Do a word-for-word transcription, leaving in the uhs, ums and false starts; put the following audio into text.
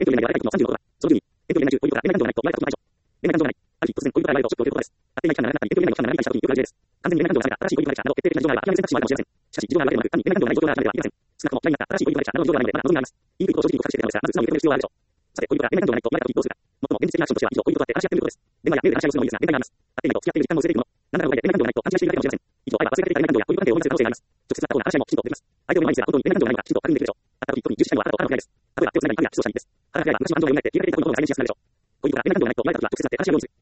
遠距離内で相手のさんじゅうのことは、そのじゅうに、遠距離内中、恋人から恋愛感情がないと、前からことないでしょ。恋愛感情がない。ある日、突然恋人から言われると、ショックを受けることです。あっていない期間が長くなったり、遠距離内の期間が長引いたりしたとき、よくある事例です。完全に恋愛感情が冷めた、新しい恋人ができたなど、決定的な事情があれば、諦める選択肢もあるかもしれません。しかし、事情があるわけでもなく、単に恋愛感情がない状況が諦めればいけません。少なくとも、嫌になった新しい恋人ができたなどの事情がないので、まだ望みがあります。言いにくいことを正直に告白しているのですが、まず素直に受け止める必要があるでしょう。さて、恋人から恋愛感情がないと言われたときどうするか。最も現実的なアクションとしては、一度恋人と会って話し合ってみることです。電話やメールで話し合いをするのもいいですが、限界があります。会ってみないと付き合っている時間も薄れていくもの。なんならの場合で恋愛感情がないと勘違いしているだけかもしれません。一度会えば忘れかけていた恋愛感情や恋人関係を思い出せる可能性があります。直接な過去の話し合いもきちんとできます。相手を前にすれば本当に恋愛感情がないのかきちんと確認できるでしょう。会った時、特に重視したいのはあなたとあなたの嫌いです。例えば手をつながり、髪やキスをしたりです。腹が開いば昔の感情が蘇って消えかけていた恋人を再認識しやすくなるでしょう。恋人から恋愛感情がないと言われた時は直接会って話し合いをする。